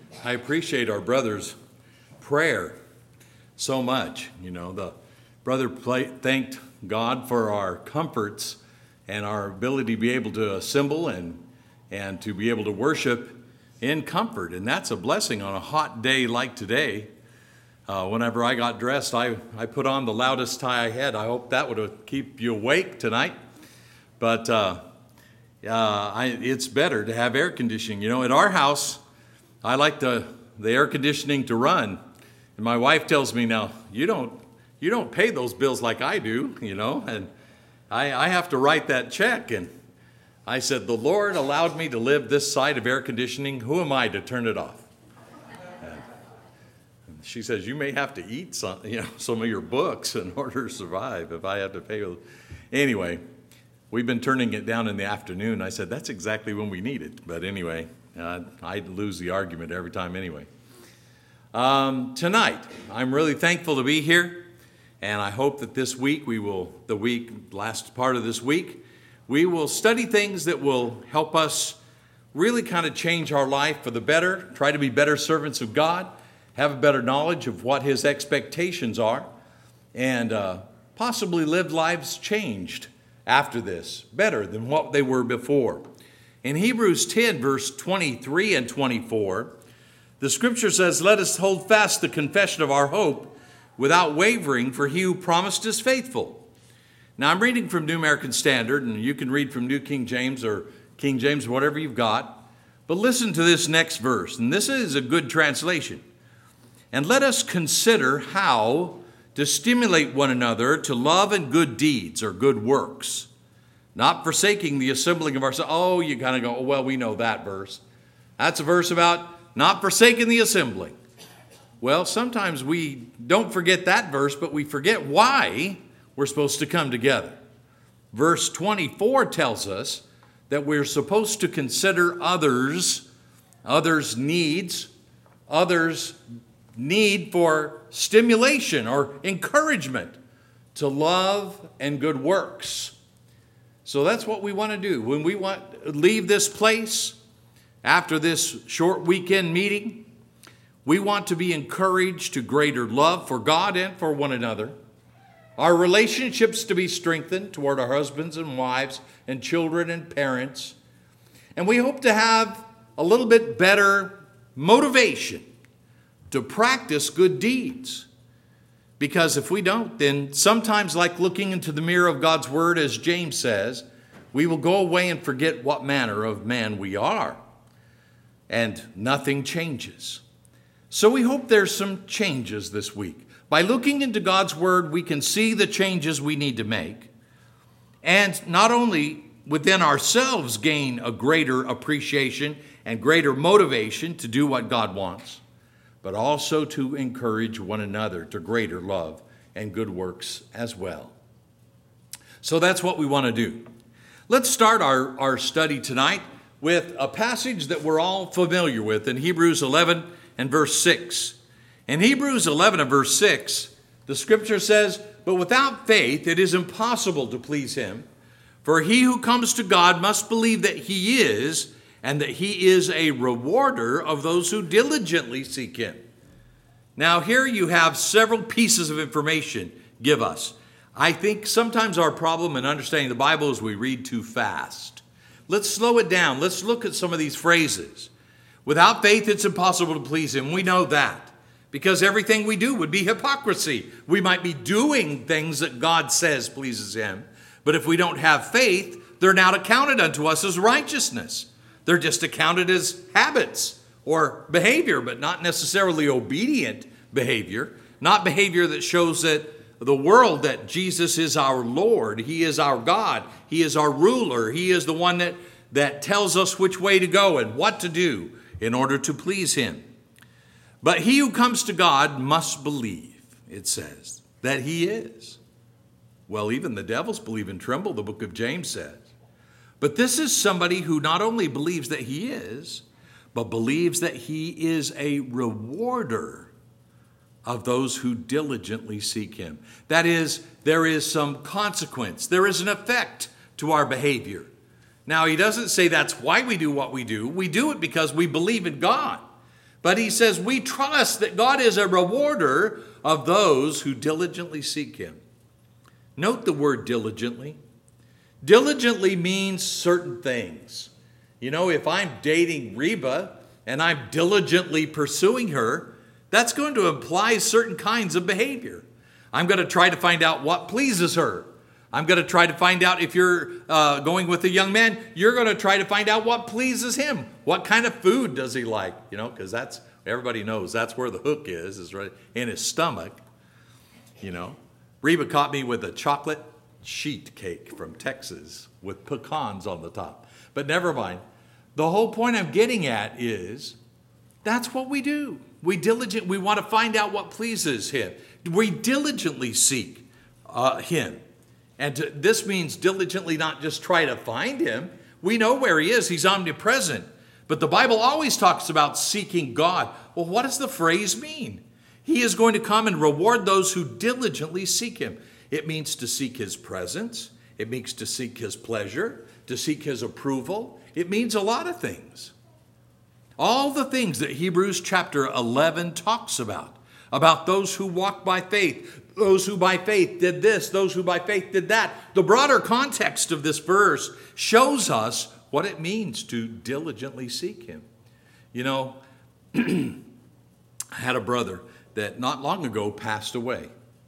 I appreciate our brother's prayer so much. The brother thanked God for our comforts and our ability to be able to assemble and to be able to worship in comfort. And that's a blessing on a hot day like today. Whenever I got dressed, I put on the loudest tie I had. I hope that would keep you awake tonight. But it's better to have air conditioning. At our house, I like the air conditioning to run. And my wife tells me now, you don't pay those bills like I do, and I have to write that check. And I said, the Lord allowed me to live this side of air conditioning. Who am I to turn it off? And she says, you may have to eat some of your books in order to survive if I have to pay. Anyway, we've been turning it down in the afternoon. I said, that's exactly when we need it. But anyway, I'd lose the argument every time anyway. Tonight, I'm really thankful to be here. And I hope that this week, last part of this week, we will study things that will help us really kind of change our life for the better, try to be better servants of God, have a better knowledge of what His expectations are, and possibly live lives changed after this, better than what they were before. In Hebrews 10, verse 23 and 24, the scripture says, let us hold fast the confession of our hope without wavering, for He who promised is faithful. Now, I'm reading from New American Standard, and you can read from New King James or King James, whatever you've got. But listen to this next verse, and this is a good translation. And let us consider how to stimulate one another to love and good deeds or good works, not forsaking the assembling of ourselves. Oh, you kind of go, oh, well, we know that verse. That's a verse about not forsaking the assembling. Well, sometimes we don't forget that verse, but we forget why we're supposed to come together. Verse 24 tells us that we're supposed to consider others' needs, others' need for stimulation or encouragement to love and good works. So that's what we want to do. When we leave this place after this short weekend meeting, we want to be encouraged to greater love for God and for one another, our relationships to be strengthened toward our husbands and wives and children and parents, and we hope to have a little bit better motivation to practice good deeds. Because if we don't, then sometimes, like looking into the mirror of God's word, as James says, we will go away and forget what manner of man we are, and nothing changes. So we hope there's some changes this week. By looking into God's word, we can see the changes we need to make, and not only within ourselves gain a greater appreciation and greater motivation to do what God wants, but also to encourage one another to greater love and good works as well. So that's what we want to do. Let's start our study tonight with a passage that we're all familiar with in Hebrews 11 and verse 6. In Hebrews 11 and verse 6, the scripture says, but without faith it is impossible to please Him, for he who comes to God must believe that He is, and that He is a rewarder of those who diligently seek Him. Now here you have several pieces of information give us. I think sometimes our problem in understanding the Bible is we read too fast. Let's slow it down. Let's look at some of these phrases. Without faith, it's impossible to please Him. We know that because everything we do would be hypocrisy. We might be doing things that God says pleases Him, but if we don't have faith, they're not accounted unto us as righteousness. They're just accounted as habits or behavior, but not necessarily obedient behavior, not behavior that shows that the world that Jesus is our Lord, He is our God, He is our ruler, He is the one that tells us which way to go and what to do in order to please Him. But he who comes to God must believe, it says, that He is. Well, even the devils believe and tremble, the book of James says. But this is somebody who not only believes that He is, but believes that He is a rewarder of those who diligently seek Him. That is, there is some consequence. There is an effect to our behavior. Now, he doesn't say that's why we do what we do. We do it because we believe in God. But he says we trust that God is a rewarder of those who diligently seek him. Note the word diligently. Diligently means certain things. You know, if I'm dating Reba and I'm diligently pursuing her, that's going to imply certain kinds of behavior. I'm going to try to find out what pleases her. I'm going to try to find out if you're going with a young man, you're going to try to find out what pleases him. What kind of food does he like? You know, because that's, everybody knows that's where the hook is right in his stomach. You know, Reba caught me with a chocolate sheet cake from Texas with pecans on the top. But never mind. The whole point I'm getting at is that's what we do. We want to find out what pleases him. We diligently seek him. And this means diligently not just try to find him. We know where he is. He's omnipresent. But the Bible always talks about seeking God. Well, what does the phrase mean? He is going to come and reward those who diligently seek him. It means to seek his presence. It means to seek his pleasure, to seek his approval. It means a lot of things. All the things that Hebrews chapter 11 talks about those who walk by faith, those who by faith did this, those who by faith did that. The broader context of this verse shows us what it means to diligently seek him. You know, I had a brother that not long ago passed away.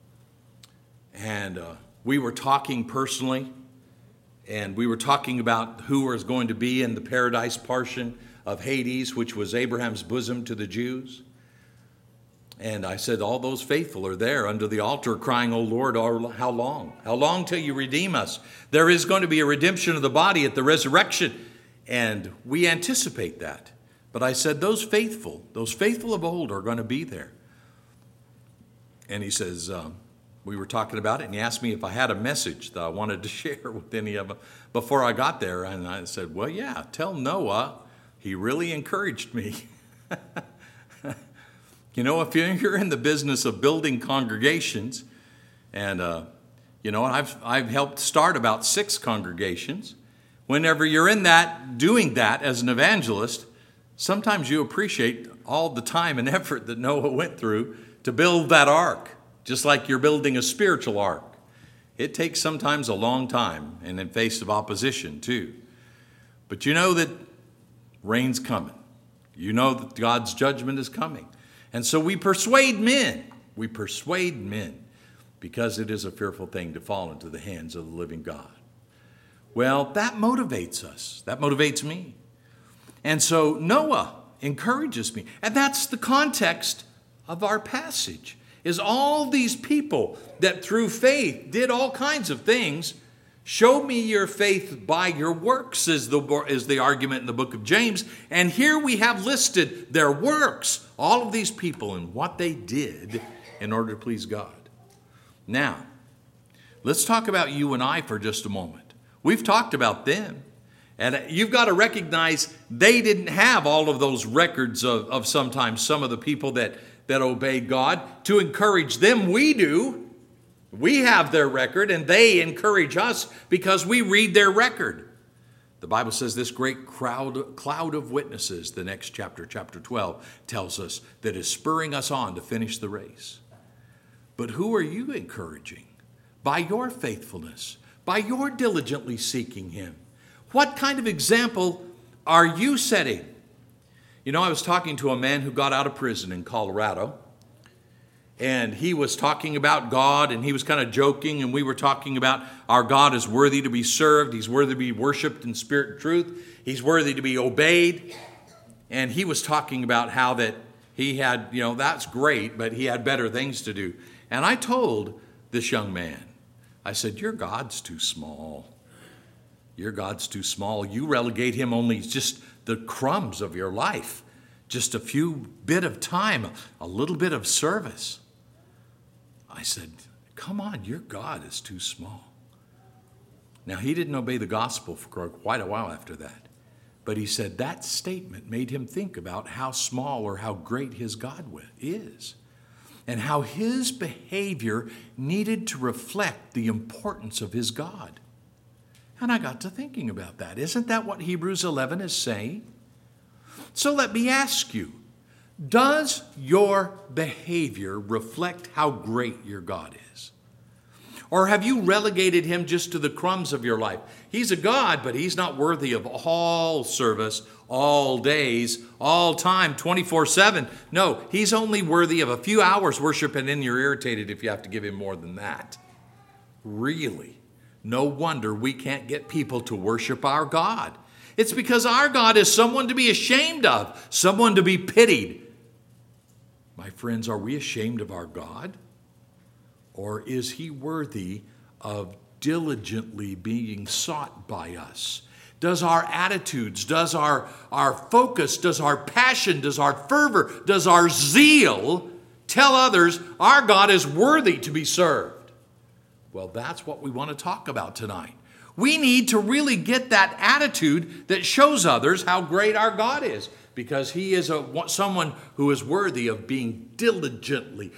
And we were talking personally, and we were talking about who was going to be in the paradise portion of Hades, which was Abraham's bosom to the Jews. And I said, all those faithful are there under the altar crying, "O Lord, how long? How long till you redeem us?" There is going to be a redemption of the body at the resurrection, and we anticipate that. But I said, those faithful of old are going to be there. And he says, we were talking about it, and he asked me if I had a message that I wanted to share with any of them before I got there. And I said, well, yeah, tell Noah. He really encouraged me. You know, if you're in the business of building congregations, and, I've helped start about 6 congregations. Whenever you're in that, doing that as an evangelist, sometimes you appreciate all the time and effort that Noah went through to build that ark, just like you're building a spiritual ark. It takes sometimes a long time, and in face of opposition too. But you know that rain's coming. You know that God's judgment is coming. And so we persuade men. We persuade men because it is a fearful thing to fall into the hands of the living God. Well, that motivates us. That motivates me. And so Noah encourages me. And that's the context of our passage, is all these people that through faith did all kinds of things. Show me your faith by your works is the argument in the book of James. And here we have listed their works, all of these people and what they did in order to please God. Now, let's talk about you and I for just a moment. We've talked about them. And you've got to recognize they didn't have all of those records of sometimes some of the people that obeyed God. To encourage them, we do. We have their record, and they encourage us because we read their record. The Bible says this great cloud of witnesses, the next chapter 12, tells us, that is spurring us on to finish the race. But who are you encouraging? By your faithfulness, by your diligently seeking him. What kind of example are you setting? You know, I was talking to a man who got out of prison in Colorado. And he was talking about God, and he was kind of joking, and we were talking about our God is worthy to be served. He's worthy to be worshiped in spirit and truth. He's worthy to be obeyed. And he was talking about how that he had, that's great, but he had better things to do. And I told this young man, I said, your God's too small. Your God's too small. You relegate him only just the crumbs of your life, just a few bit of time, a little bit of service. I said, come on, your God is too small. Now, he didn't obey the gospel for quite a while after that. But he said that statement made him think about how small or how great his God is, and how his behavior needed to reflect the importance of his God. And I got to thinking about that. Isn't that what Hebrews 11 is saying? So let me ask you, Does your behavior reflect how great your God is? Or have you relegated him just to the crumbs of your life? He's a God, but he's not worthy of all service, all days, all time, 24/7. No, he's only worthy of a few hours worship, and then you're irritated if you have to give him more than that. Really? No wonder we can't get people to worship our God. It's because our God is someone to be ashamed of, someone to be pitied. My friends, are we ashamed of our God? Or is he worthy of diligently being sought by us? Does our attitudes, does our focus, does our passion, does our fervor, does our zeal tell others our God is worthy to be served? Well, that's what we want to talk about tonight. We need to really get that attitude that shows others how great our God is, because he is someone who is worthy of being diligently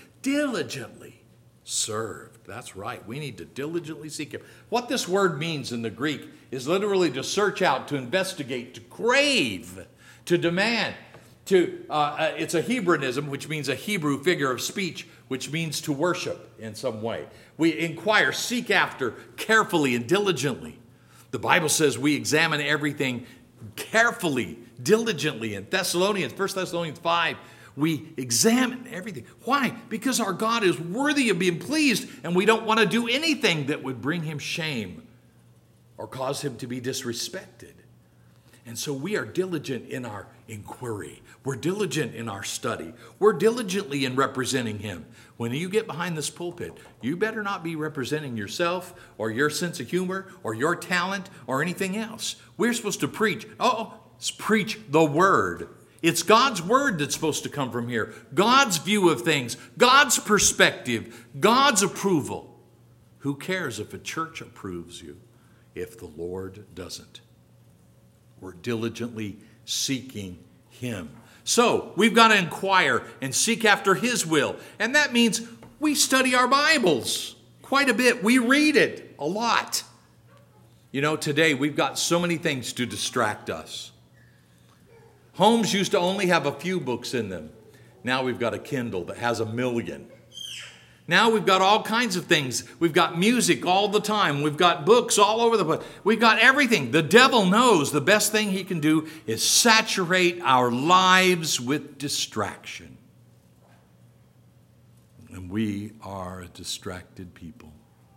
served. That's right. We need to diligently seek him. What this word means in the Greek is literally to search out, to investigate, to crave, to demand. It's a Hebraism, which means a Hebrew figure of speech, which means to worship in some way. We inquire, seek after, carefully and diligently. The Bible says we examine everything carefully, diligently. In 1 Thessalonians 5, we examine everything. Why? Because our God is worthy of being pleased, and we don't want to do anything that would bring him shame or cause him to be disrespected. And so we are diligent in our inquiry. We're diligent in our study. We're diligently in representing him. When you get behind this pulpit, you better not be representing yourself or your sense of humor or your talent or anything else. We're supposed to preach. Preach the word. It's God's word that's supposed to come from here. God's view of things, God's perspective, God's approval. Who cares if a church approves you if the Lord doesn't? We're diligently seeking him. So we've got to inquire and seek after his will. And that means we study our Bibles quite a bit. We read it a lot. You know, today we've got so many things to distract us. Homes used to only have a few books in them. Now we've got a Kindle that has 1 million. Now we've got all kinds of things. We've got music all the time. We've got books all over the place. We've got everything. The devil knows the best thing he can do is saturate our lives with distraction. And we are a distracted people.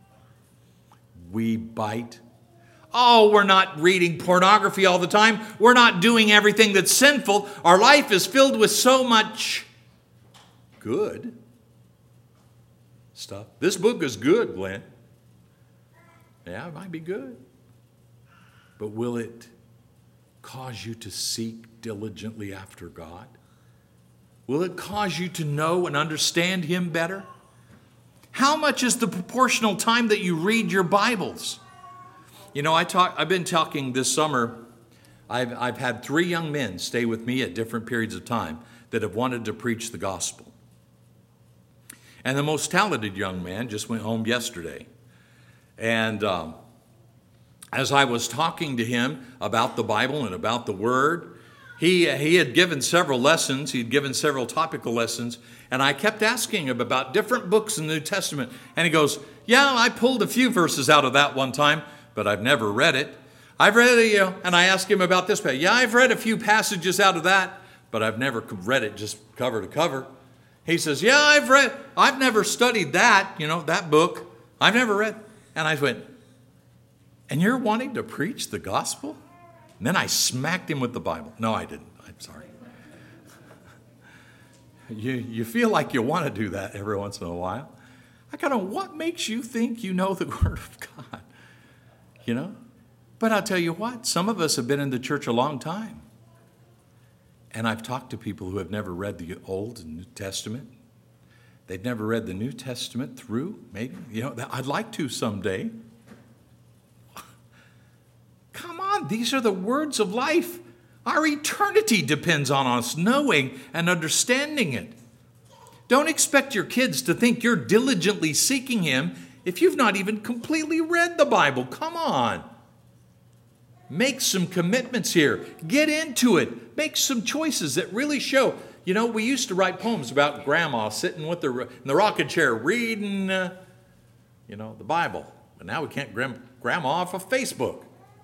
We bite. Oh, we're not reading pornography all the time. We're not doing everything that's sinful. Our life is filled with so much good stuff. This book is good, Glenn. Yeah, it might be good. But will it cause you to seek diligently after God? Will it cause you to know and understand him better? How much is the proportional time that you read your Bibles? You know, I've been talking this summer. I've had 3 young men stay with me at different periods of time that have wanted to preach the gospel. And the most talented young man just went home yesterday. And as I was talking to him about the Bible and about the Word, he had given several lessons. He'd given several topical lessons. And I kept asking him about different books in the New Testament. And he goes, yeah, I pulled a few verses out of that one time, but I've never read it. I've read it, and I asked him about this. Yeah, I've read a few passages out of that, but I've never read it just cover to cover. He says, yeah, I've never studied that, that book. I've never read. And I went, and you're wanting to preach the gospel? And then I smacked him with the Bible. No, I didn't. I'm sorry. You feel like you want to do that every once in a while. I kind of, what makes you think you know the Word of God? But I'll tell you what, some of us have been in the church a long time. And I've talked to people who have never read the Old and New Testament. They've never read the New Testament through, maybe. I'd like to someday. Come on, these are the words of life. Our eternity depends on us knowing and understanding it. Don't expect your kids to think you're diligently seeking him if you've not even completely read the Bible. Come on. Make some commitments here. Get into it. Make some choices that really show You know, we used to write poems about grandma sitting with in the rocking chair reading, the Bible. But now we can't grandma off of Facebook.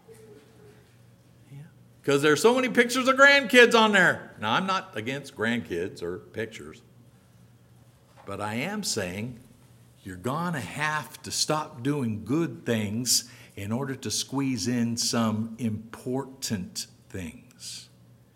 Because there's so many pictures of grandkids on there. Now, I'm not against grandkids or pictures. But I am saying you're going to have to stop doing good things in order to squeeze in some important things.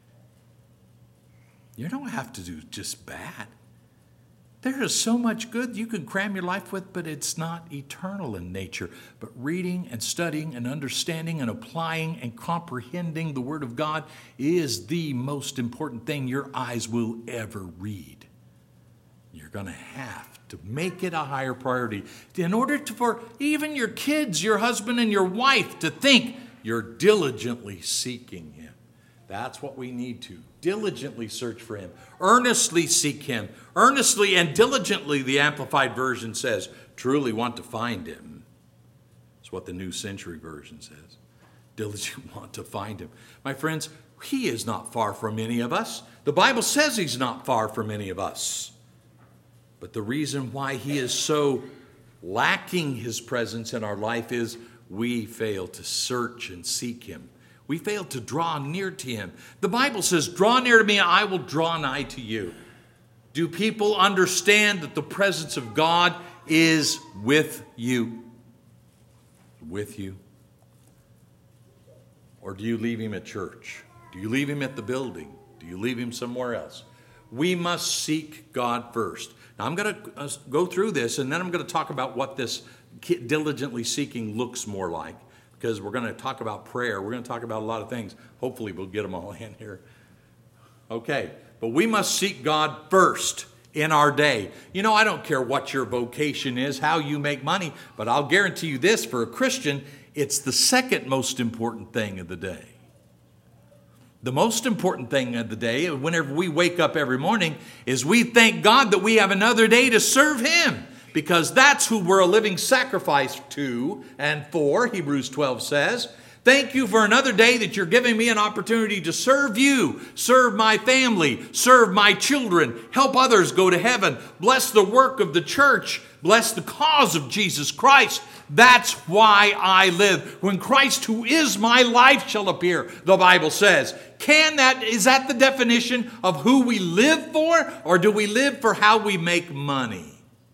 You don't have to do just bad. There is so much good you can cram your life with, but it's not eternal in nature. But reading and studying and understanding and applying and comprehending the Word of God is the most important thing your eyes will ever read. You're going to have to make it a higher priority in order for even your kids, your husband, and your wife to think you're diligently seeking Him. That's what we need to. Diligently search for Him. Earnestly seek Him. Earnestly and diligently, the Amplified Version says, truly want to find Him. That's what the New Century Version says. Diligently want to find Him. My friends, He is not far from any of us. The Bible says He's not far from any of us. But the reason why He is so lacking His presence in our life is we fail to search and seek Him. We fail to draw near to Him. The Bible says, draw near to me, and I will draw nigh to you. Do people understand that the presence of God is with you? With you? Or do you leave Him at church? Do you leave Him at the building? Do you leave Him somewhere else? We must seek God first. Now, I'm going to go through this, and then I'm going to talk about what this diligently seeking looks more like, because we're going to talk about prayer. We're going to talk about a lot of things. Hopefully, we'll get them all in here. Okay, but we must seek God first in our day. You know, I don't care what your vocation is, how you make money, but I'll guarantee you this, for a Christian, it's the second most important thing of the day. The most important thing of the day, whenever we wake up every morning, is we thank God that we have another day to serve Him. Because that's who we're a living sacrifice to and for, Hebrews 12 says. Thank you for another day that you're giving me an opportunity to serve you, serve my family, serve my children, help others go to heaven, bless the work of the church, bless the cause of Jesus Christ. That's why I live. When Christ, who is my life, shall appear, the Bible says. Is that the definition of who we live for? Or do we live for how we make money?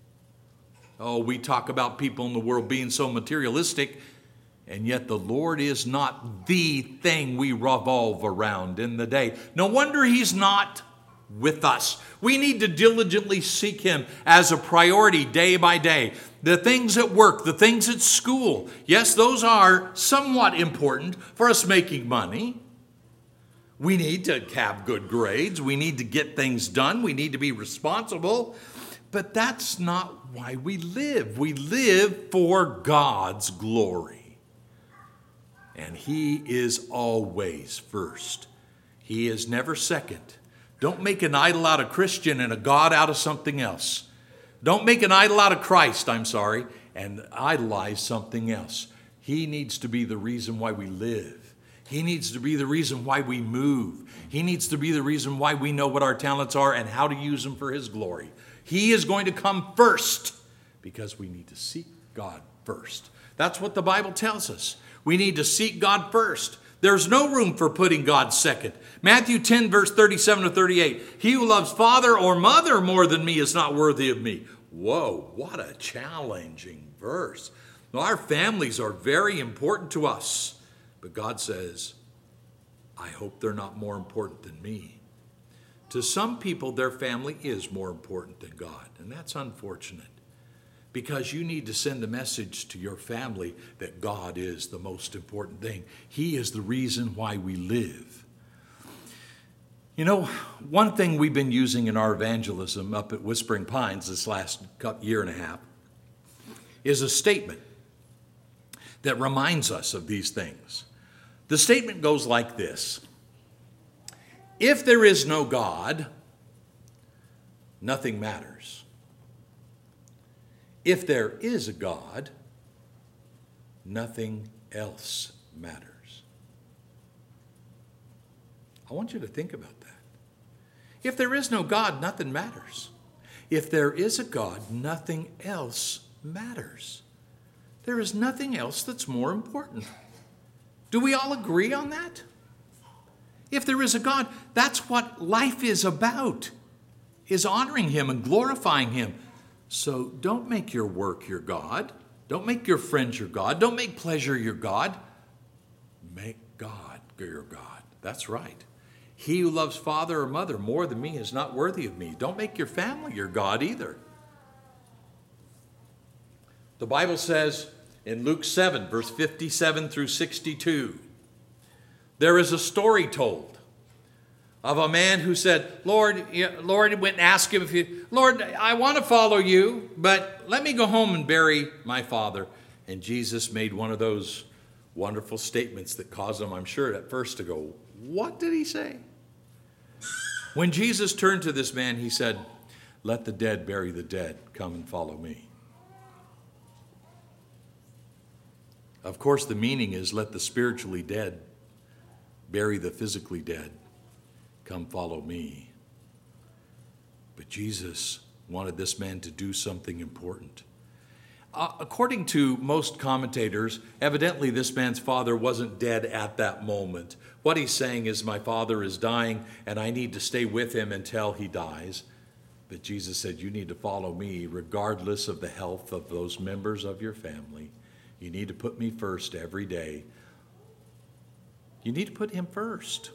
Oh, we talk about people in the world being so materialistic, and yet the Lord is not the thing we revolve around in the day. No wonder He's not with us. We need to diligently seek Him as a priority day by day. The things at work, the things at school, yes, those are somewhat important for us making money. We need to have good grades. We need to get things done. We need to be responsible. But that's not why we live. We live for God's glory. And He is always first. He is never second. Don't make an idol out of Christian and a God out of something else. Don't make an idol out of Christ, and idolize something else. He needs to be the reason why we live. He needs to be the reason why we move. He needs to be the reason why we know what our talents are and how to use them for His glory. He is going to come first because we need to seek God first. That's what the Bible tells us. We need to seek God first. There's no room for putting God second. Matthew 10, verse 37 to 38. He who loves father or mother more than me is not worthy of me. Whoa, what a challenging verse. Now, our families are very important to us. But God says, I hope they're not more important than me. To some people, their family is more important than God. And that's unfortunate. Because you need to send a message to your family that God is the most important thing. He is the reason why we live. You know, one thing we've been using in our evangelism up at Whispering Pines this last year and a half is a statement that reminds us of these things. The statement goes like this: if there is no God, nothing matters. If there is a God, nothing else matters. I want you to think about that. If there is no God, nothing matters. If there is a God, nothing else matters. There is nothing else that's more important. Do we all agree on that? If there is a God, that's what life is about, is honoring him and glorifying him. So don't make your work your God. Don't make your friends your God. Don't make pleasure your God. Make God your God. That's right. He who loves father or mother more than me is not worthy of me. Don't make your family your God either. The Bible says in Luke 7, verse 57 through 62, there is a story told of a man who said, Lord went and asked him, Lord, I want to follow you, but let me go home and bury my father. And Jesus made one of those wonderful statements that caused him, I'm sure, at first to go, what did he say? When Jesus turned to this man, he said, let the dead bury the dead. Come and follow me. Of course, the meaning is let the spiritually dead bury the physically dead. Come follow me. But Jesus wanted this man to do something important. According to most commentators, evidently this man's father wasn't dead at that moment. What he's saying is, my father is dying and I need to stay with him until he dies. But Jesus said, you need to follow me regardless of the health of those members of your family. You need to put me first every day. You need to put him first.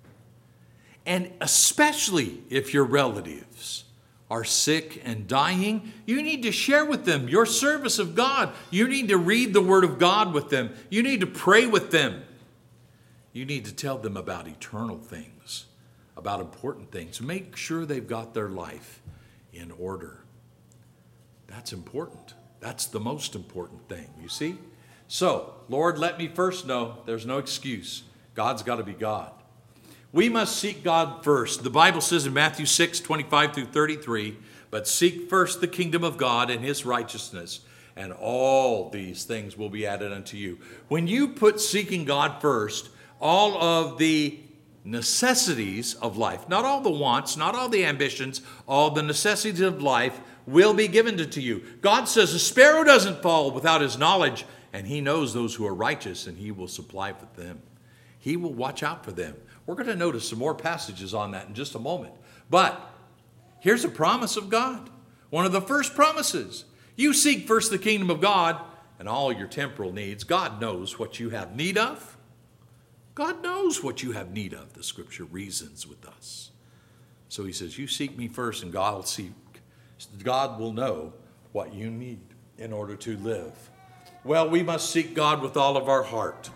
And especially if your relatives are sick and dying, you need to share with them your service of God. You need to read the Word of God with them. You need to pray with them. You need to tell them about eternal things, about important things. Make sure they've got their life in order. That's important. That's the most important thing, you see? So, Lord, let me first know there's no excuse. God's got to be God. We must seek God first. The Bible says in Matthew 6, 25 through 33, but seek first the kingdom of God and his righteousness, and all these things will be added unto you. When you put seeking God first, all of the necessities of life, not all the wants, not all the ambitions, all the necessities of life will be given to you. God says a sparrow doesn't fall without his knowledge, and he knows those who are righteous, and he will supply for them. He will watch out for them. We're going to notice some more passages on that in just a moment. But here's a promise of God. One of the first promises. You seek first the kingdom of God and all your temporal needs. God knows what you have need of. God knows what you have need of. The scripture reasons with us. So he says, you seek me first and God will know what you need in order to live. Well, we must seek God with all of our heart.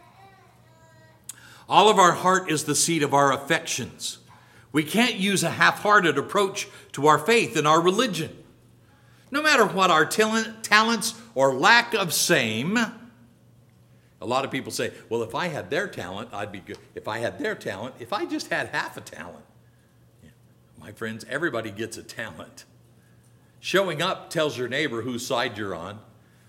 All of our heart is the seat of our affections. We can't use a half-hearted approach to our faith and our religion. No matter what our talents or lack of same. A lot of people say, well, if I had their talent, I'd be good. If I had their talent, if I just had half a talent. Yeah. My friends, everybody gets a talent. Showing up tells your neighbor whose side you're on.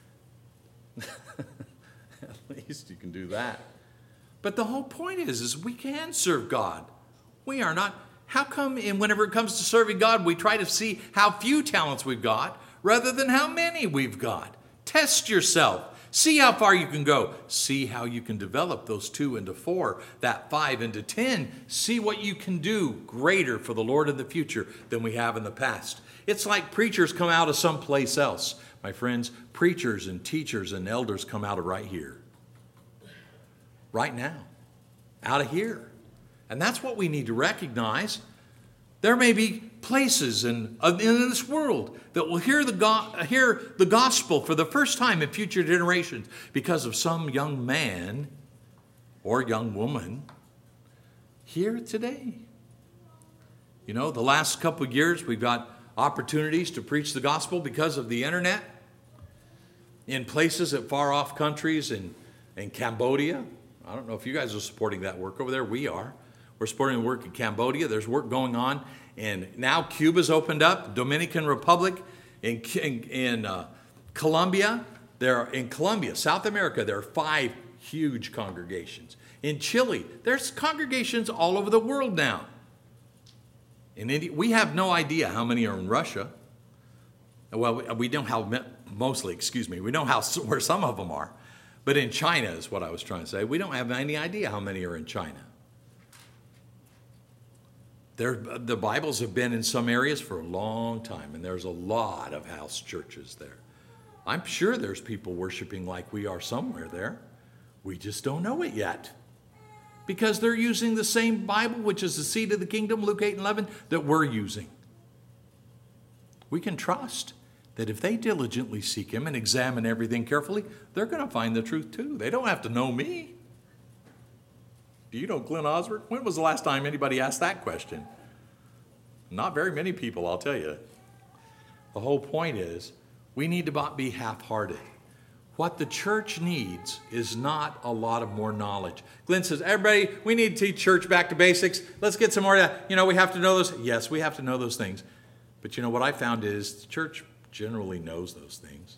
At least you can do that. But the whole point is we can serve God. We are not. How come whenever it comes to serving God, we try to see how few talents we've got rather than how many we've got? Test yourself. See how far you can go. See how you can develop those 2 into 4, that 5 into 10. See what you can do greater for the Lord in the future than we have in the past. It's like preachers come out of someplace else. My friends, preachers and teachers and elders come out of right here. Right now. Out of here. And that's what we need to recognize. There may be places in this world that will hear the gospel for the first time in future generations because of some young man or young woman here today. You know, the last couple of years we've got opportunities to preach the gospel because of the internet in places at far off countries in Cambodia. I don't know if you guys are supporting that work over there. We are. We're supporting the work in Cambodia. There's work going on. And now Cuba's opened up. Dominican Republic. In Colombia. In Colombia, South America, there are 5 huge congregations. In Chile, there's congregations all over the world now. In India, we have no idea how many are in Russia. Well, we know how mostly, we know where some of them are. But in China is what I was trying to say. We don't have any idea how many are in China. The Bibles have been in some areas for a long time, and there's a lot of house churches there. I'm sure there's people worshiping like we are somewhere there. We just don't know it yet. Because they're using the same Bible, which is the seed of the kingdom, Luke 8 and 11, that we're using. We can trust that if they diligently seek him and examine everything carefully, they're going to find the truth too. They don't have to know me. Do you know Glenn Osborne? When was the last time anybody asked that question? Not very many people, I'll tell you. The whole point is, we need to be half-hearted. What the church needs is not a lot of more knowledge. Glenn says, everybody, we need to teach church back to basics. Let's get some more of that. We have to know those. Yes, we have to know those things. But what I found is the church generally knows those things.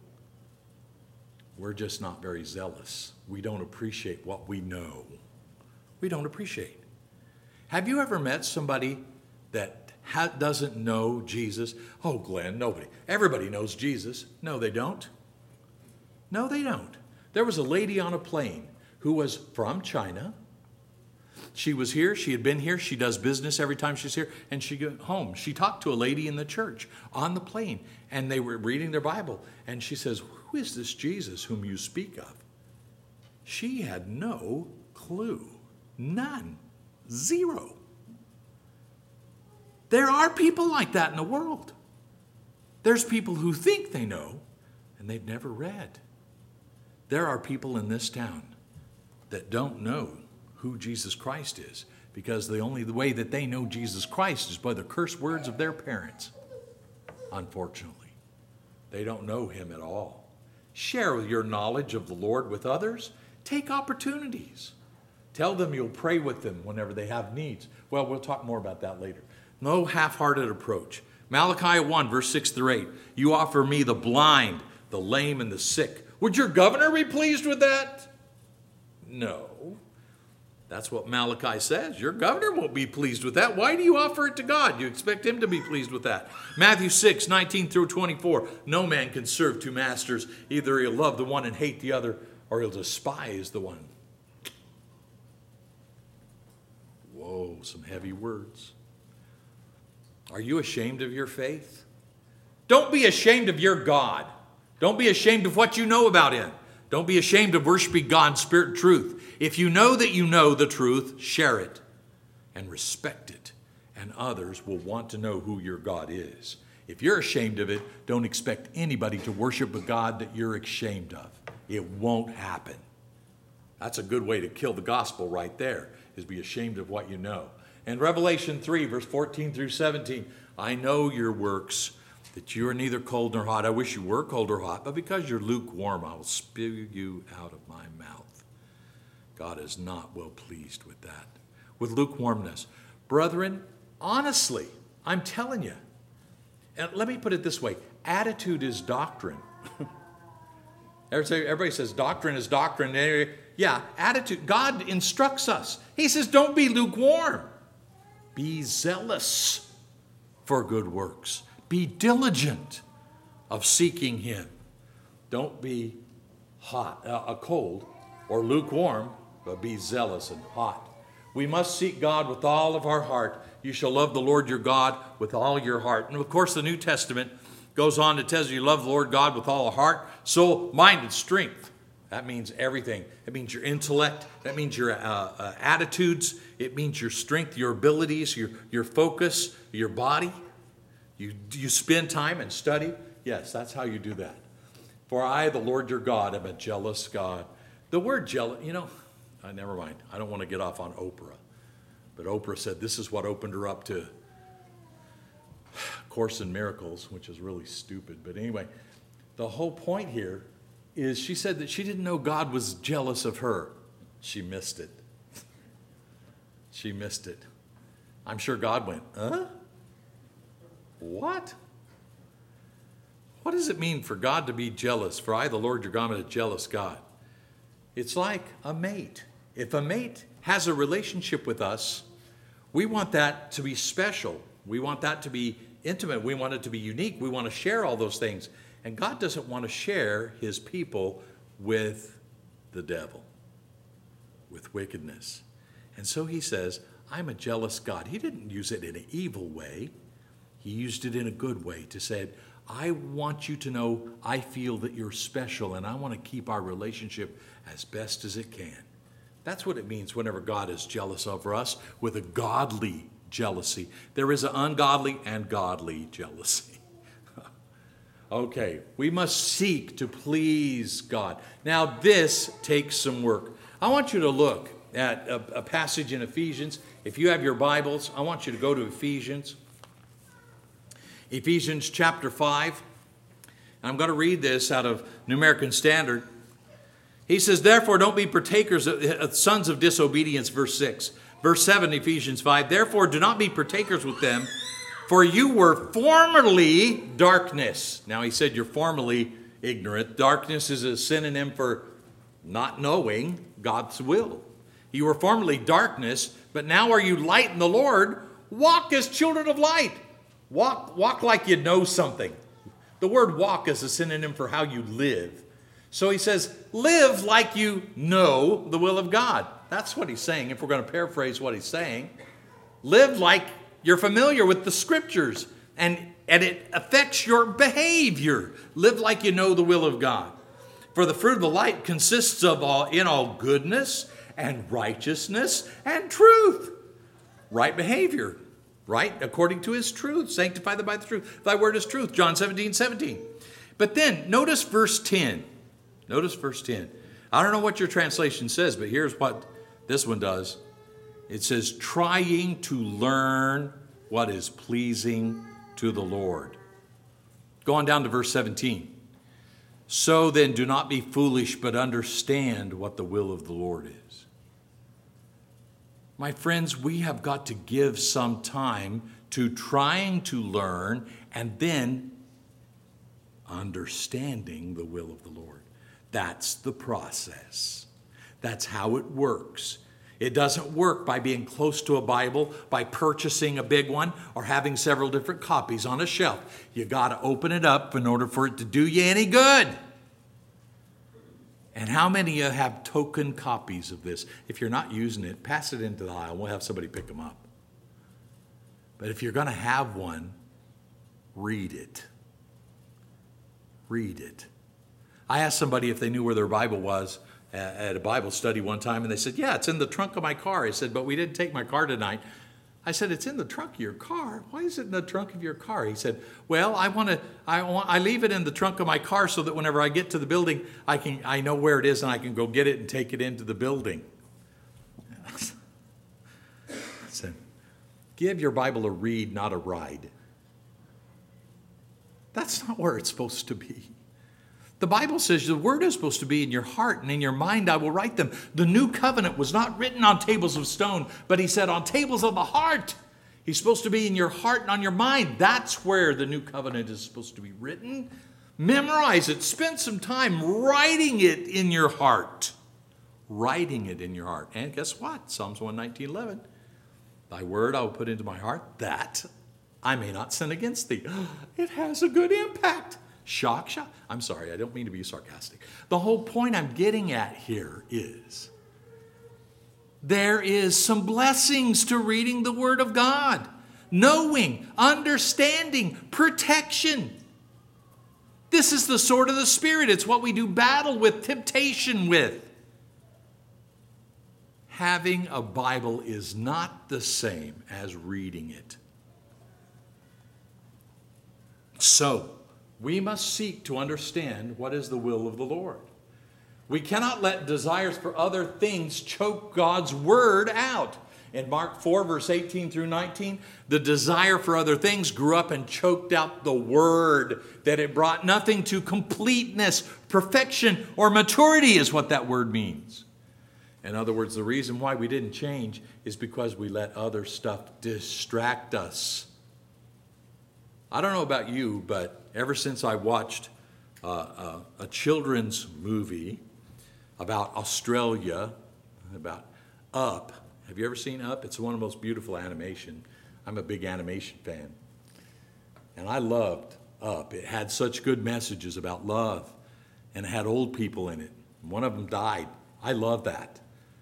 We're just not very zealous. We don't appreciate what we know. We don't appreciate. Have you ever met somebody that doesn't know Jesus? Oh, Glenn, nobody. Everybody knows Jesus. No, they don't. No, they don't. There was a lady on a plane who was from China. She was here. She had been here. She does business every time she's here. And she got home. She talked to a lady in the church on the plane. And they were reading their Bible. And she says, who is this Jesus whom you speak of? She had no clue. None. Zero. There are people like that in the world. There's people who think they know, and they've never read. There are people in this town that don't know who Jesus Christ is, because the only way that they know Jesus Christ is by the curse words of their parents. Unfortunately, they don't know him at all. Share your knowledge of the Lord with others. Take opportunities. Tell them you'll pray with them whenever they have needs. Well, we'll talk more about that later. No half-hearted approach. Malachi 1, verse 6 through 8. You offer me the blind, the lame, and the sick. Would your governor be pleased with that? No. That's what Malachi says. Your governor won't be pleased with that. Why do you offer it to God? You expect him to be pleased with that. Matthew 6, 19 through 24. No man can serve two masters. Either he'll love the one and hate the other, or he'll despise the one. Whoa, some heavy words. Are you ashamed of your faith? Don't be ashamed of your God. Don't be ashamed of what you know about him. Don't be ashamed of worshiping God in spirit and truth. If you know that you know the truth, share it and respect it, and others will want to know who your God is. If you're ashamed of it, don't expect anybody to worship a God that you're ashamed of. It won't happen. That's a good way to kill the gospel right there, is be ashamed of what you know. And Revelation 3, verse 14 through 17, I know your works, that you are neither cold nor hot. I wish you were cold or hot, but because you're lukewarm, I will spew you out of my mouth. God is not well pleased with that, with lukewarmness. Brethren, honestly, I'm telling you, and let me put it this way, attitude is doctrine. Everybody says doctrine is doctrine. Yeah, attitude. God instructs us. He says, don't be lukewarm. Be zealous for good works. Be diligent of seeking him. Don't be hot, cold or lukewarm, but be zealous and hot. We must seek God with all of our heart. You shall love the Lord your God with all your heart. And of course, the New Testament goes on to tell you love the Lord God with all heart, soul, mind, and strength. That means everything. It means your intellect. That means your attitudes. It means your strength, your abilities, your focus, your body. You spend time and study. Yes, that's how you do that. For I, the Lord your God, am a jealous God. The word jealous, never mind. I don't want to get off on Oprah. But Oprah said this is what opened her up to Course in Miracles, which is really stupid. But anyway, the whole point here is she said that she didn't know God was jealous of her. She missed it. She missed it. I'm sure God went, huh? What? What does it mean for God to be jealous? For I, the Lord your God, am a jealous God. It's like a mate. If a mate has a relationship with us, We want that to be special. We want that to be intimate. We want it to be unique. We want to share all those things. And God doesn't want to share his people with the devil, with wickedness. And so he says, I'm a jealous God. He didn't use it in an evil way. He used it in a good way to say, I want you to know I feel that you're special, and I want to keep our relationship as best as it can. That's what it means whenever God is jealous over us, with a godly jealousy. There is an ungodly and godly jealousy. Okay, we must seek to please God. Now, this takes some work. I want you to look at a passage in Ephesians. If you have your Bibles, I want you to go to Ephesians. Ephesians chapter 5. I'm going to read this out of New American Standard. He says, therefore, don't be partakers of sons of disobedience, verse 6. Verse 7, Ephesians 5, therefore, do not be partakers with them, for you were formerly darkness. Now, he said you're formerly ignorant. Darkness is a synonym for not knowing God's will. You were formerly darkness, but now are you light in the Lord? Walk as children of light. Walk like you know something. The word walk is a synonym for how you live. So he says, live like you know the will of God. That's what he's saying, if we're going to paraphrase what he's saying. Live like you're familiar with the scriptures, and it affects your behavior. Live like you know the will of God. For the fruit of the light consists of all goodness and righteousness and truth. Right behavior. Right? According to his truth. Sanctify them by the truth. Thy word is truth. John 17:17. But then, notice verse 10. Notice verse 10. I don't know what your translation says, but here's what this one does. It says, trying to learn what is pleasing to the Lord. Go on down to verse 17. So then, do not be foolish, but understand what the will of the Lord is. My friends, we have got to give some time to trying to learn and then understanding the will of the Lord. That's the process. That's how it works. It doesn't work by being close to a Bible, by purchasing a big one, or having several different copies on a shelf. You got to open it up in order for it to do you any good. And how many of you have token copies of this? If you're not using it, pass it into the aisle. We'll have somebody pick them up. But if you're going to have one, read it. Read it. I asked somebody if they knew where their Bible was at a Bible study one time, and they said, yeah, it's in the trunk of my car. I said, but we didn't take my car tonight. I said, it's in the trunk of your car. Why is it in the trunk of your car? He said, well, I leave it in the trunk of my car so that whenever I get to the building, I know where it is and I can go get it and take it into the building. I said, give your Bible a read, not a ride. That's not where it's supposed to be. The Bible says the word is supposed to be in your heart, and in your mind I will write them. The new covenant was not written on tables of stone, but he said on tables of the heart. He's supposed to be in your heart and on your mind. That's where the new covenant is supposed to be written. Memorize it. Spend some time writing it in your heart. Writing it in your heart. And guess what? Psalms 119:11. Thy word I will put into my heart, that I may not sin against thee. It has a good impact. Shock. I'm sorry, I don't mean to be sarcastic. The whole point I'm getting at here is there is some blessings to reading the Word of God. Knowing, understanding, protection. This is the sword of the Spirit. It's what we do battle with, temptation with. Having a Bible is not the same as reading it. So, we must seek to understand what is the will of the Lord. We cannot let desires for other things choke God's word out. In Mark 4, verse 18 through 19, the desire for other things grew up and choked out the word, that it brought nothing to completeness, perfection, or maturity is what that word means. In other words, the reason why we didn't change is because we let other stuff distract us. I don't know about you, but ever since I watched a children's movie about Australia, about Up, Have you ever seen Up? It's one of the most beautiful animation. I'm a big animation fan. And I loved Up. It had such good messages about love, and it had old people in it. One of them died. I love that.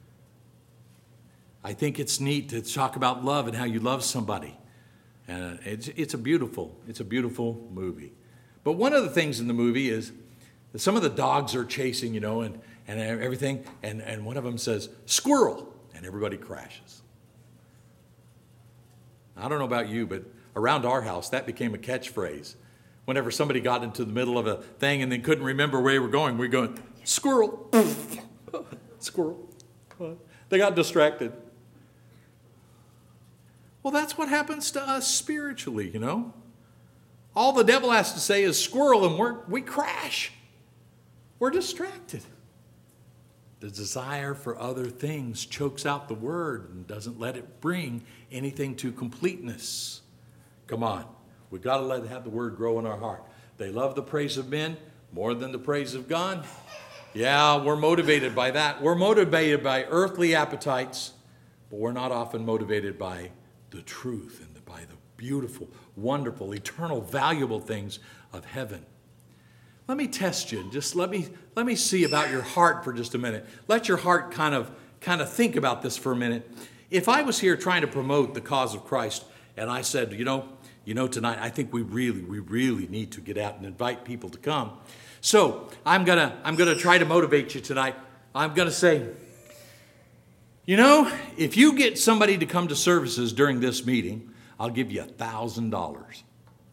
I think it's neat to talk about love and how you love somebody. And it's a beautiful movie. But one of the things in the movie is that some of the dogs are chasing, and everything, and one of them says, "Squirrel," and everybody crashes. I don't know about you, but around our house, that became a catchphrase. Whenever somebody got into the middle of a thing and then couldn't remember where they were going, we're going, "Squirrel." Squirrel. They got distracted. Well, that's what happens to us spiritually, All the devil has to say is squirrel, and we crash. We're distracted. The desire for other things chokes out the word and doesn't let it bring anything to completeness. Come on. We've got to have the word grow in our heart. They love the praise of men more than the praise of God. Yeah, we're motivated by that. We're motivated by earthly appetites, but we're not often motivated by the truth and by the beautiful, wonderful, eternal, valuable things of heaven. Let me test you. Just let me see about your heart for just a minute. Let your heart kind of think about this for a minute. If I was here trying to promote the cause of Christ, and I said, tonight I think we really need to get out and invite people to come. So I'm gonna try to motivate you tonight. I'm gonna say, if you get somebody to come to services during this meeting, I'll give you $1,000.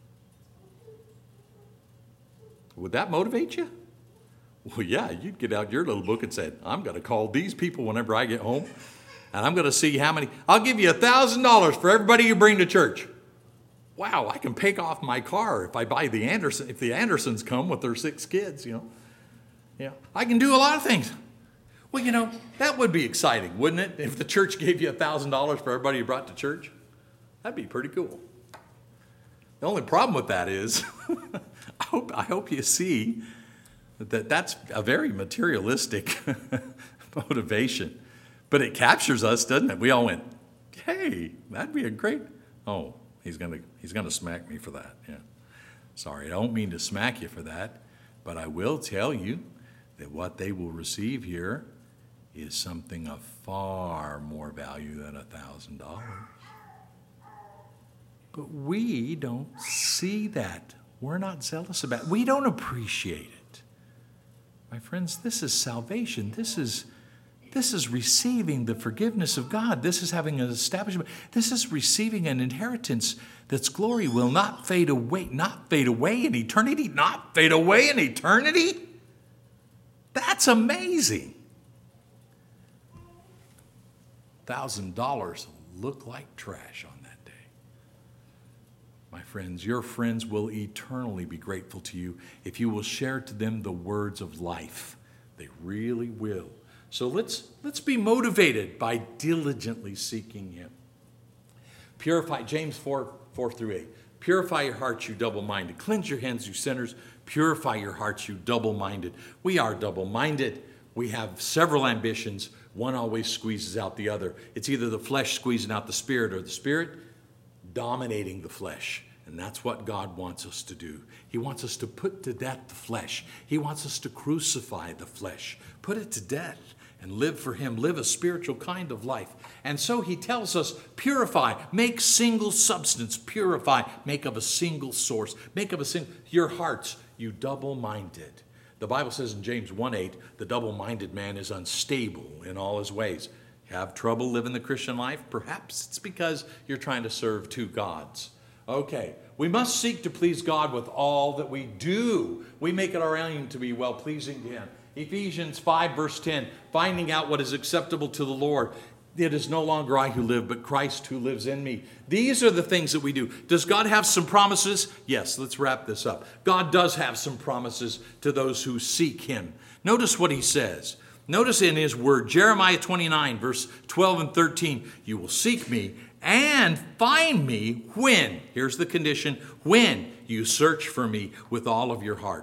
Would that motivate you? Well, yeah, you'd get out your little book and say, I'm going to call these people whenever I get home, and I'm going to see how many. I'll give you $1,000 for everybody you bring to church. Wow, I can pay off my car if I buy if the Andersons come with their 6 kids, Yeah, I can do a lot of things. Well, that would be exciting, wouldn't it? If the church gave you $1,000 for everybody you brought to church, that'd be pretty cool. The only problem with that is, I hope you see that that's a very materialistic motivation. But it captures us, doesn't it? We all went, hey, that'd be a great. Oh, he's gonna smack me for that. Yeah. Sorry, I don't mean to smack you for that, but I will tell you that what they will receive here is something of far more value than $1,000. But we don't see that. We're not zealous about it. We don't appreciate it. My friends, this is salvation. This is receiving the forgiveness of God. This is having an establishment. This is receiving an inheritance that's glory will not fade away in eternity, not fade away in eternity. That's amazing. $1,000 look like trash on that day. My friends, your friends will eternally be grateful to you if you will share to them the words of life. They really will. So let's be motivated by diligently seeking him. Purify, James 4:4-8. Purify your hearts, you double-minded. Cleanse your hands, you sinners. Purify your hearts, you double-minded. We are double-minded. We have several ambitions. One always squeezes out the other. It's either the flesh squeezing out the spirit or the spirit dominating the flesh. And that's what God wants us to do. He wants us to put to death the flesh. He wants us to crucify the flesh. Put it to death and live for him. Live a spiritual kind of life. And so he tells us, purify, make single substance, purify, make of a single source, your hearts, you double-minded. The Bible says in James 1:8, the double-minded man is unstable in all his ways. Have trouble living the Christian life? Perhaps it's because you're trying to serve 2 gods. Okay, we must seek to please God with all that we do. We make it our aim to be well-pleasing to him. Ephesians 5:10, finding out what is acceptable to the Lord. It is no longer I who live, but Christ who lives in me. These are the things that we do. Does God have some promises? Yes, let's wrap this up. God does have some promises to those who seek him. Notice what he says. Notice in his word, Jeremiah 29, verse 12 and 13, you will seek me and find me when, here's the condition, when you search for me with all of your heart.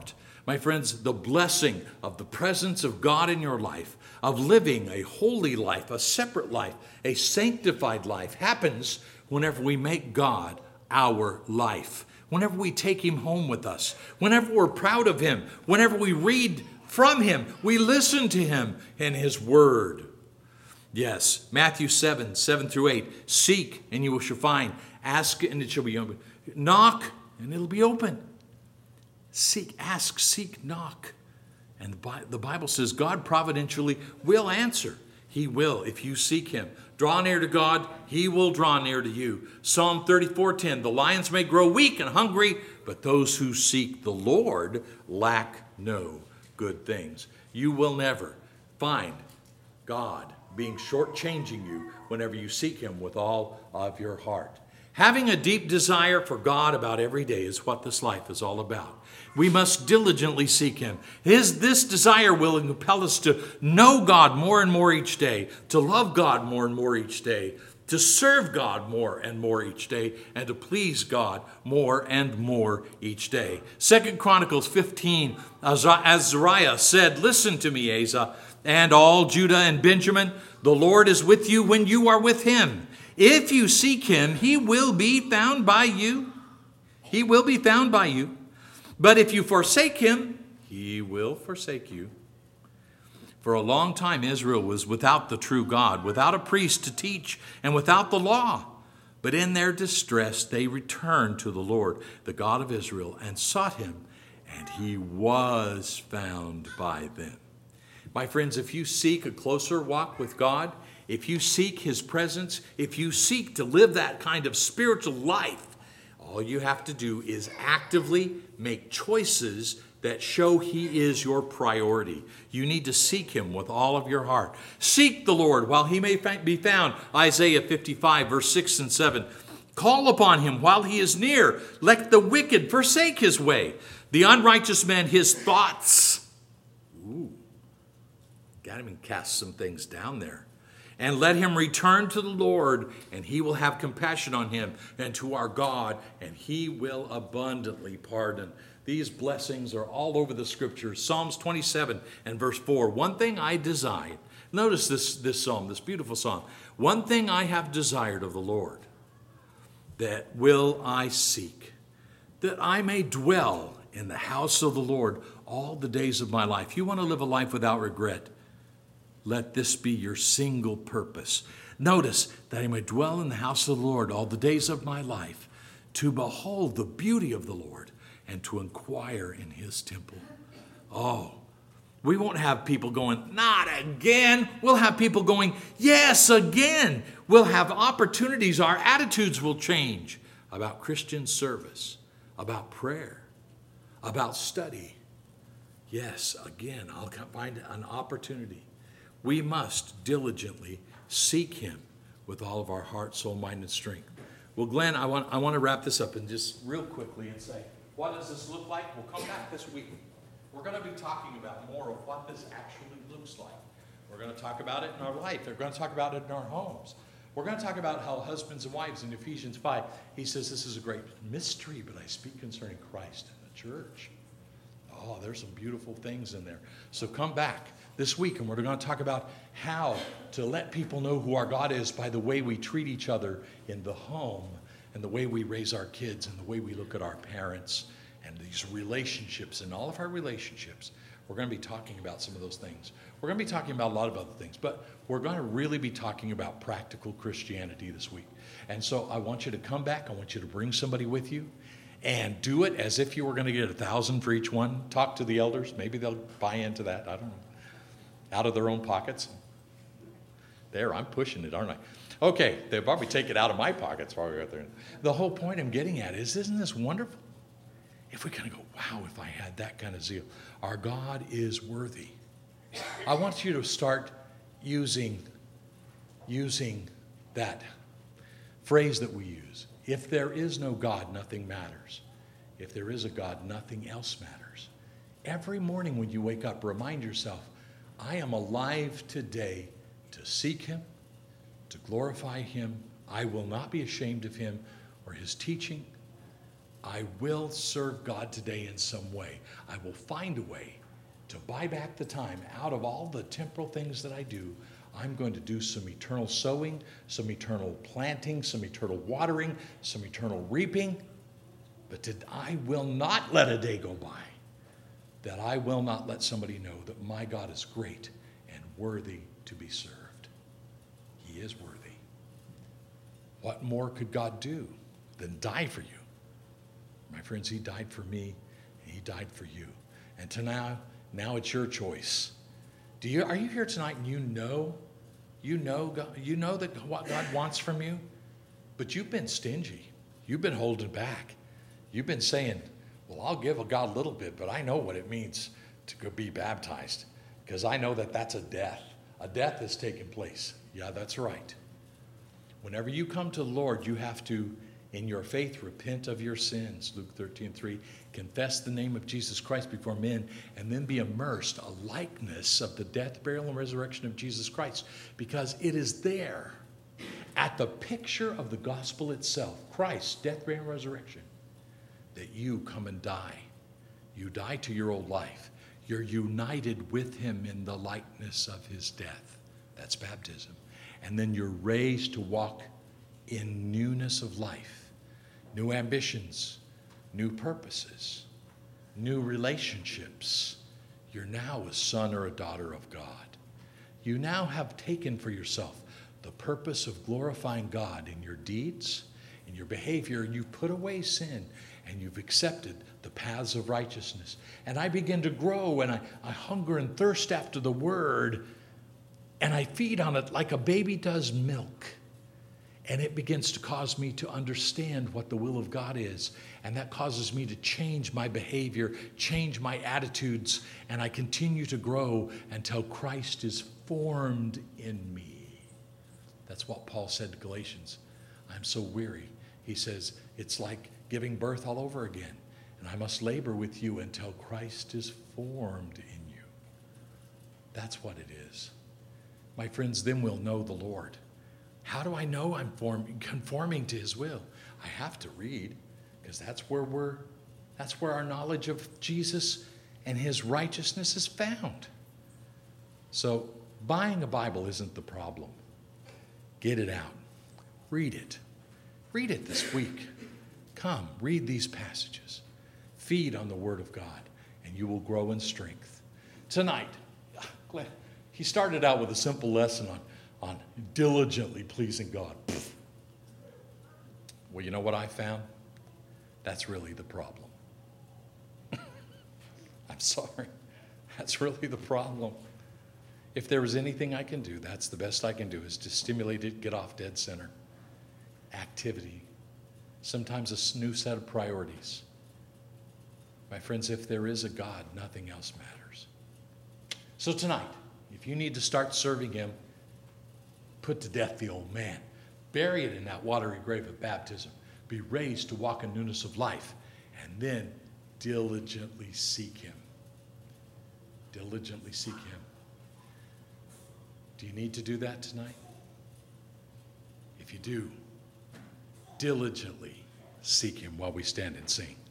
My friends, the blessing of the presence of God in your life, of living a holy life, a separate life, a sanctified life, happens whenever we make God our life, whenever we take him home with us, whenever we're proud of him, whenever we read from him, we listen to him and his word. Yes, Matthew 7:7-8. Seek and you shall find. Ask and it shall be open. Knock and it'll be open. Seek, ask, seek, knock. And the Bible says God providentially will answer. He will if you seek him. Draw near to God, he will draw near to you. Psalm 34:10. The lions may grow weak and hungry, but those who seek the Lord lack no good things. You will never find God being shortchanging you whenever you seek him with all of your heart. Having a deep desire for God about every day is what this life is all about. We must diligently seek him. This desire will compel us to know God more and more each day, to love God more and more each day, to serve God more and more each day, and to please God more and more each day. 2 Chronicles 15, Azariah said, "Listen to me, Asa, and all Judah and Benjamin. The Lord is with you when you are with him. If you seek him, he will be found by you. He will be found by you. But if you forsake him, he will forsake you." For a long time, Israel was without the true God, without a priest to teach, and without the law. But in their distress, they returned to the Lord, the God of Israel, and sought him, and he was found by them. My friends, if you seek a closer walk with God, if you seek his presence, if you seek to live that kind of spiritual life, all you have to do is actively make choices that show he is your priority. You need to seek him with all of your heart. Seek the Lord while he may be found. Isaiah 55, verse 6 and 7. Call upon him while he is near. Let the wicked forsake his way. The unrighteous man his thoughts. Got him and cast some things down there. And let him return to the Lord, and he will have compassion on him, and to our God, and he will abundantly pardon. These blessings are all over the scriptures. Psalms 27 and verse 4. One thing I desired. Notice this psalm, this beautiful psalm. One thing I have desired of the Lord, that will I seek, that I may dwell in the house of the Lord all the days of my life. You want to live a life without regret? Let this be your single purpose. Notice that I may dwell in the house of the Lord all the days of my life, to behold the beauty of the Lord and to inquire in his temple. Oh, we won't have people going, not again. We'll have people going, yes, again. We'll have opportunities. Our attitudes will change about Christian service, about prayer, about study. Yes, again, I'll find an opportunity. We must diligently seek him with all of our heart, soul, mind, and strength. Well, Glenn, I want to wrap this up and just real quickly and say, what does this look like? We'll come back this week. We're going to be talking about more of what this actually looks like. We're going to talk about it in our life. We're going to talk about it in our homes. We're going to talk about how husbands and wives in Ephesians 5, he says this is a great mystery, but I speak concerning Christ and the church. Oh, there's some beautiful things in there. So come back this week, and we're going to talk about how to let people know who our God is by the way we treat each other in the home, and the way we raise our kids, and the way we look at our parents, and these relationships, and all of our relationships. We're going to be talking about some of those things. We're going to be talking about a lot of other things, but we're going to really be talking about practical Christianity this week. And so I want you to come back. I want you to bring somebody with you. And do it as if you were going to get 1,000 for each one. Talk to the elders. Maybe they'll buy into that. I don't know. Out of their own pockets. There, I'm pushing it, aren't I? Okay, they'll probably take it out of my pockets while we're out there. The whole point I'm getting at is, isn't this wonderful? If we kind of go, wow, if I had that kind of zeal. Our God is worthy. I want you to start using that phrase that we use. If there is no God, nothing matters. If there is a God, nothing else matters. Every morning when you wake up, remind yourself, I am alive today to seek him, to glorify him. I will not be ashamed of him or his teaching. I will serve God today in some way. I will find a way to buy back the time out of all the temporal things that I do. I'm going to do some eternal sowing, some eternal planting, some eternal watering, some eternal reaping. But I will not let a day go by that I will not let somebody know that my God is great and worthy to be served. He is worthy. What more could God do than die for you? My friends, he died for me, and he died for you. And to now it's your choice. Are you here tonight and you know that what God wants from you, but you've been stingy. You've been holding back. You've been saying, well, I'll give God a little bit, but I know what it means to go be baptized because I know that that's a death. A death has taken place. Yeah, that's right. Whenever you come to the Lord, you have to, in your faith, repent of your sins. Luke 13:3, confess the name of Jesus Christ before men, and then be immersed, a likeness of the death, burial, and resurrection of Jesus Christ, because it is there, at the picture of the gospel itself, Christ's death, burial, and resurrection, that you come and die. You die to your old life. You're united with him in the likeness of his death. That's baptism. And then you're raised to walk in newness of life, new ambitions, new purposes, new relationships. You're now a son or a daughter of God. You now have taken for yourself the purpose of glorifying God in your deeds, in your behavior, and you've put away sin, and you've accepted the paths of righteousness. And I begin to grow, and I hunger and thirst after the word, and I feed on it like a baby does milk. And it begins to cause me to understand what the will of God is. And that causes me to change my behavior, change my attitudes, and I continue to grow until Christ is formed in me. That's what Paul said to Galatians. I'm so weary. He says, it's like giving birth all over again. And I must labor with you until Christ is formed in you. That's what it is. My friends, then we'll know the Lord. How do I know I'm conforming to his will? I have to read, because that's where our knowledge of Jesus and his righteousness is found. So buying a Bible isn't the problem. Get it out. Read it. Read it this week. Come, read these passages. Feed on the Word of God, and you will grow in strength. Tonight, he started out with a simple lesson on diligently pleasing God. Well, you know what I found? That's really the problem. I'm sorry. That's really the problem. If there is anything I can do, that's the best I can do, is to stimulate it, get off dead center. Activity. Sometimes a new set of priorities. My friends, if there is a God, nothing else matters. So tonight, if you need to start serving him, put to death the old man. Bury it in that watery grave of baptism. Be raised to walk in newness of life. And then diligently seek him. Diligently seek him. Do you need to do that tonight? If you do, diligently seek him while we stand and sing.